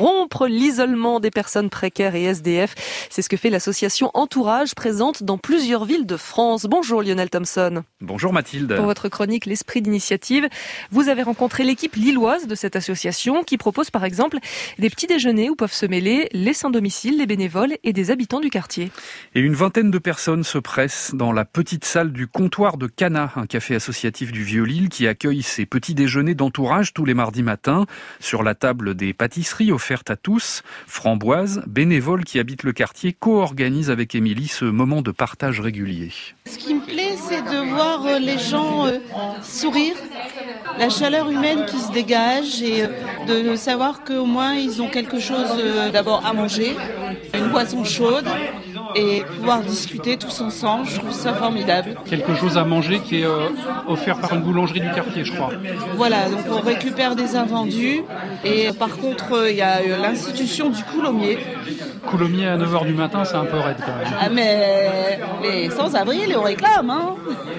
rompre l'isolement des personnes précaires et SDF. C'est ce que fait l'association Entourage, présente dans plusieurs villes de France. Bonjour Lionel Thompson. Bonjour Mathilde. Pour votre chronique L'Esprit d'initiative, vous avez rencontré l'équipe lilloise de cette association qui propose par exemple des petits déjeuners où peuvent se mêler les sans-domicile, les bénévoles et des habitants du quartier. Et une vingtaine de personnes se pressent dans la petite salle du comptoir de Cana, un café associatif du Vieux-Lille qui accueille ces petits déjeuners d'entourage tous les mardis matins. Sur la table, des pâtisseries offertes à tous. Framboise, bénévole qui habite le quartier, co-organise avec Émilie ce moment de partage régulier. Ce qui me plaît, c'est de voir les gens sourire, la chaleur humaine qui se dégage et de savoir qu'au moins ils ont quelque chose d'abord à manger, une boisson chaude et pouvoir discuter tous ensemble. Je trouve ça formidable. Quelque chose à manger qui est offert par une boulangerie du quartier, je crois. Voilà, donc on récupère des invendus et par contre il y a l'institution du coulommier. Coulommier à 9h du matin, c'est un peu raide quand même. Ah mais les sans-abri, ils le réclament, hein.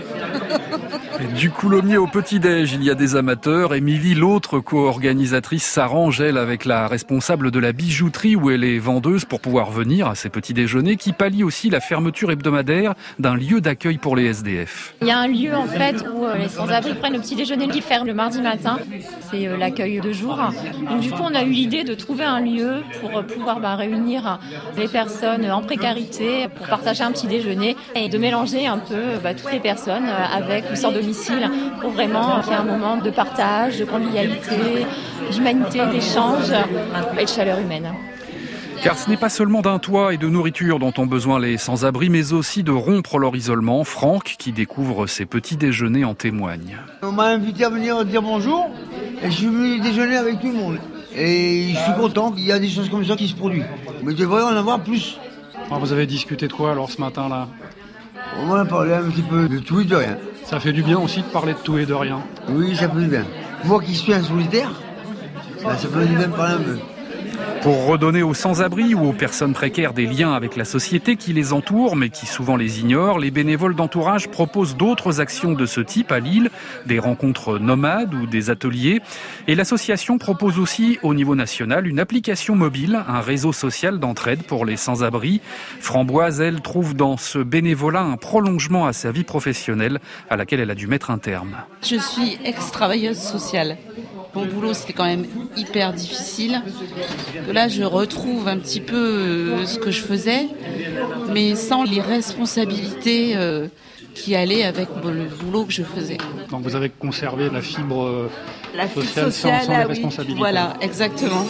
Du coulommier au petit-déj, il y a des amateurs. Émilie, l'autre co-organisatrice, s'arrange, elle, avec la responsable de la bijouterie où elle est vendeuse pour pouvoir venir à ces petits déjeuners qui pallient aussi la fermeture hebdomadaire d'un lieu d'accueil pour les SDF. Il y a un lieu en fait où les sans-abri prennent le petit déjeuner qui ferme le mardi matin. C'est l'accueil de jour. Donc du coup, on a eu l'idée de trouver un lieu pour pouvoir réunir les personnes en précarité pour partager un petit déjeuner et de mélanger un peu toutes les personnes avec ou sans domicile pour vraiment qu'il y ait un moment de partage, de convivialité, d'humanité, d'échange et de chaleur humaine. Car ce n'est pas seulement d'un toit et de nourriture dont ont besoin les sans-abri, mais aussi de rompre leur isolement. Franck, qui découvre ces petits déjeuners, en témoigne. On m'a invité à venir dire bonjour et je suis venu déjeuner avec tout le monde. Et je suis content qu'il y a des choses comme ça qui se produisent. Mais il devrait en avoir plus. Alors vous avez discuté de quoi alors ce matin-là ? On a parlé un petit peu de tout et de rien. Ça fait du bien aussi de parler de tout et de rien. Oui, ça fait du bien. Moi qui suis un solitaire, ça fait du bien de parler un peu. Pour redonner aux sans-abri ou aux personnes précaires des liens avec la société qui les entoure, mais qui souvent les ignore, les bénévoles d'entourage proposent d'autres actions de ce type à Lille, des rencontres nomades ou des ateliers. Et l'association propose aussi au niveau national une application mobile, un réseau social d'entraide pour les sans-abri. Framboise, elle, trouve dans ce bénévolat un prolongement à sa vie professionnelle à laquelle elle a dû mettre un terme. Je suis ex-travailleuse sociale. Mon boulot, c'était quand même hyper difficile. Là, je retrouve un petit peu ce que je faisais, mais sans les responsabilités qui allaient avec le boulot que je faisais. Donc vous avez conservé la fibre sociale sans les responsabilités. Voilà, exactement.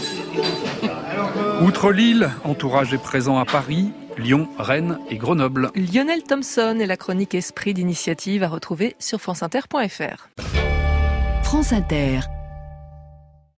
Outre Lille, Entourage est présent à Paris, Lyon, Rennes et Grenoble. Lionel Thompson et la chronique Esprit d'initiative à retrouver sur franceinter.fr. France Inter.